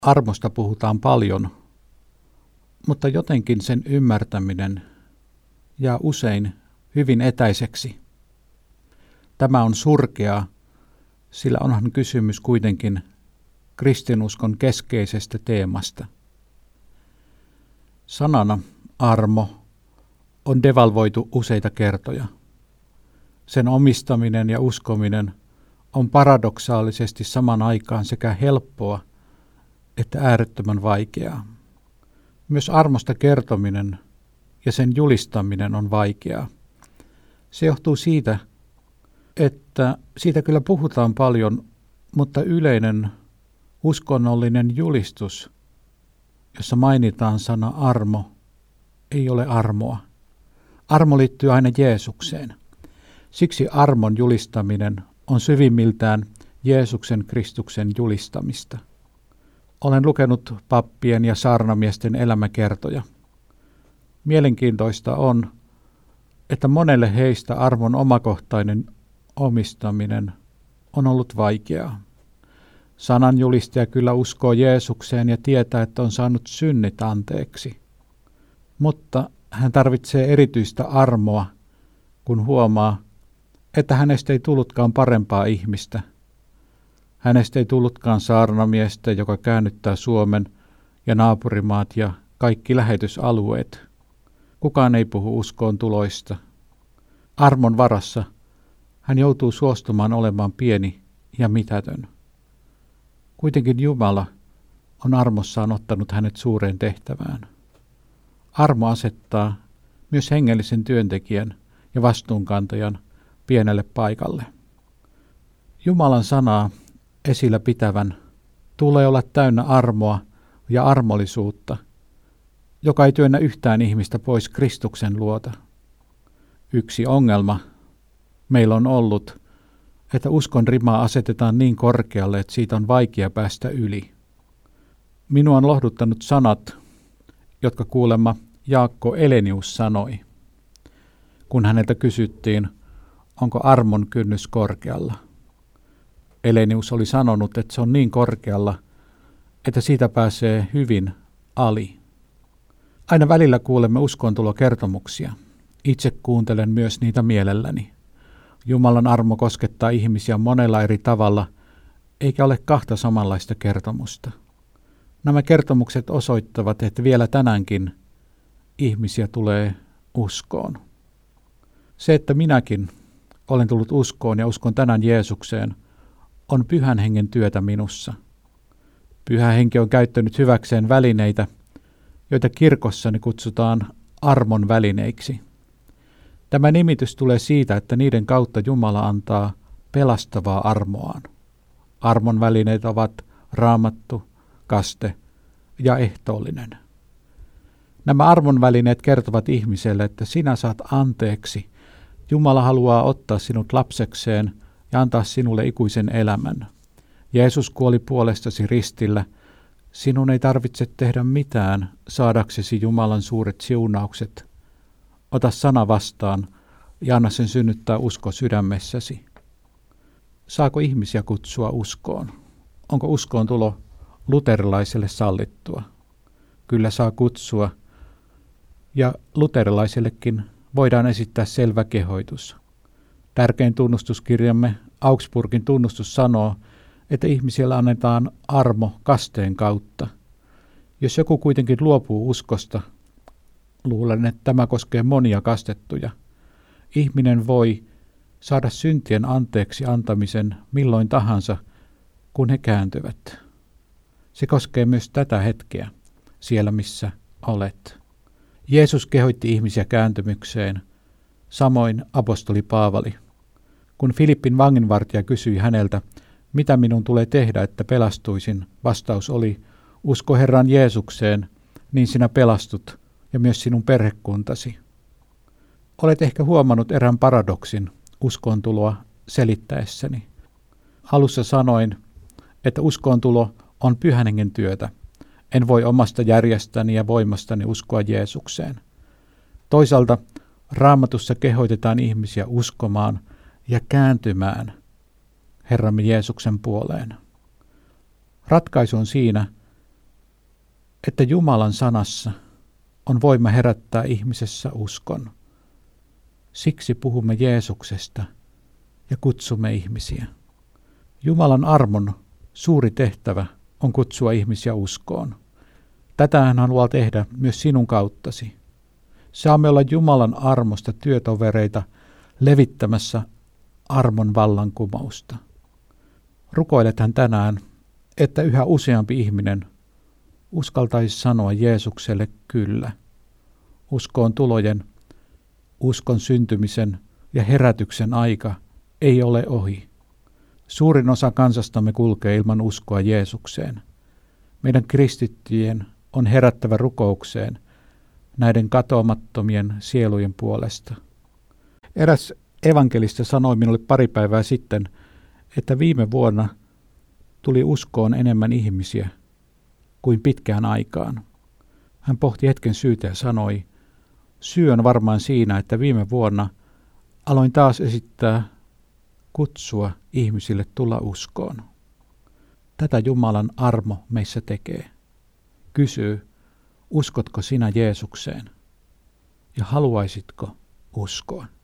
Armosta puhutaan paljon, mutta jotenkin sen ymmärtäminen jää usein hyvin etäiseksi. Tämä on surkeaa, sillä onhan kysymys kuitenkin kristinuskon keskeisestä teemasta. Sanana armo on devalvoitu useita kertoja. Sen omistaminen ja uskominen on paradoksaalisesti saman aikaan sekä helppoa että äärettömän vaikeaa. Myös armosta kertominen ja sen julistaminen on vaikeaa. Se johtuu siitä, että siitä kyllä puhutaan paljon, mutta yleinen uskonnollinen julistus, jossa mainitaan sana armo, ei ole armoa. Armo liittyy aina Jeesukseen. Siksi armon julistaminen on syvimmiltään Jeesuksen Kristuksen julistamista. Olen lukenut pappien ja saarnamiesten elämäkertoja. Mielenkiintoista on, että monelle heistä armon omakohtainen omistaminen on ollut vaikeaa. Sananjulistaja kyllä uskoo Jeesukseen ja tietää, että on saanut synnit anteeksi. Mutta hän tarvitsee erityistä armoa, kun huomaa, että hänestä ei tullutkaan parempaa ihmistä. Hänestä ei tullutkaan saarnamiestä, joka käännyttää Suomen ja naapurimaat ja kaikki lähetysalueet. Kukaan ei puhu uskoon tuloista. Armon varassa hän joutuu suostumaan olemaan pieni ja mitätön. Kuitenkin Jumala on armossaan ottanut hänet suureen tehtävään. Armo asettaa myös hengellisen työntekijän ja vastuunkantajan pienelle paikalle. Jumalan sanaa esillä pitävän tulee olla täynnä armoa ja armollisuutta, joka ei työnnä yhtään ihmistä pois Kristuksen luota. Yksi ongelma meillä on ollut, että uskon rimaa asetetaan niin korkealle, että siitä on vaikea päästä yli. Minua on lohduttanut sanat, jotka kuulemma Jaakko Elenius sanoi, kun häneltä kysyttiin, onko armon kynnys korkealla. Elenius oli sanonut, että se on niin korkealla, että siitä pääsee hyvin ali. Aina välillä kuulemme uskontulokertomuksia. Itse kuuntelen myös niitä mielelläni. Jumalan armo koskettaa ihmisiä monella eri tavalla, eikä ole kahta samanlaista kertomusta. Nämä kertomukset osoittavat, että vielä tänäänkin ihmisiä tulee uskoon. Se, että minäkin olen tullut uskoon ja uskon tänään Jeesukseen, on Pyhän Hengen työtä minussa. Pyhä Henki on käyttänyt hyväkseen välineitä, joita kirkossani kutsutaan armon välineiksi. Tämä nimitys tulee siitä, että niiden kautta Jumala antaa pelastavaa armoaan. Armon välineet ovat raamattu, kaste ja ehtoollinen. Nämä armon välineet kertovat ihmiselle, että sinä saat anteeksi. Jumala haluaa ottaa sinut lapsekseen ja antaa sinulle ikuisen elämän. Jeesus kuoli puolestasi ristillä. Sinun ei tarvitse tehdä mitään saadaksesi Jumalan suuret siunaukset. Ota sana vastaan ja anna sen synnyttää usko sydämessäsi. Saako ihmisiä kutsua uskoon? Onko uskoon tulo luterilaiselle sallittua? Kyllä saa kutsua. Ja luterilaisellekin voidaan esittää selvä kehoitus. Tärkein tunnustuskirjamme Augsburgin tunnustus sanoo, että ihmisille annetaan armo kasteen kautta. Jos joku kuitenkin luopuu uskosta, luulen, että tämä koskee monia kastettuja. Ihminen voi saada syntien anteeksi antamisen milloin tahansa, kun he kääntyvät. Se koskee myös tätä hetkeä, siellä missä olet. Jeesus kehoitti ihmisiä kääntymykseen, samoin apostoli Paavali. Kun Filippin vanginvartija kysyi häneltä, mitä minun tulee tehdä, että pelastuisin, vastaus oli, usko Herran Jeesukseen, niin sinä pelastut ja myös sinun perhekuntasi. Olet ehkä huomannut erään paradoksin uskoontuloa selittäessäni. Alussa sanoin, että uskoontulo on Pyhän Hengen työtä. En voi omasta järjestäni ja voimastani uskoa Jeesukseen. Toisaalta Raamatussa kehoitetaan ihmisiä uskomaan ja kääntymään Herramme Jeesuksen puoleen. Ratkaisu on siinä, että Jumalan sanassa on voima herättää ihmisessä uskon. Siksi puhumme Jeesuksesta ja kutsumme ihmisiä. Jumalan armon suuri tehtävä on kutsua ihmisiä uskoon. Tätä hän haluaa tehdä myös sinun kauttasi. Saamme olla Jumalan armosta työtovereita levittämässä armon vallankumousta. Rukoilethan tänään, että yhä useampi ihminen uskaltaisi sanoa Jeesukselle kyllä. Uskoon tulojen, uskon syntymisen ja herätyksen aika ei ole ohi. Suurin osa kansastamme kulkee ilman uskoa Jeesukseen. Meidän kristittyjen on herättävä rukoukseen näiden katoamattomien sielujen puolesta. Eräs evankelista sanoi minulle pari päivää sitten, että viime vuonna tuli uskoon enemmän ihmisiä kuin pitkään aikaan. Hän pohti hetken syytä ja sanoi, syy on varmaan siinä, että viime vuonna aloin taas esittää kutsua ihmisille tulla uskoon. Tätä Jumalan armo meissä tekee. Kysyy, uskotko sinä Jeesukseen ja haluaisitko uskoa?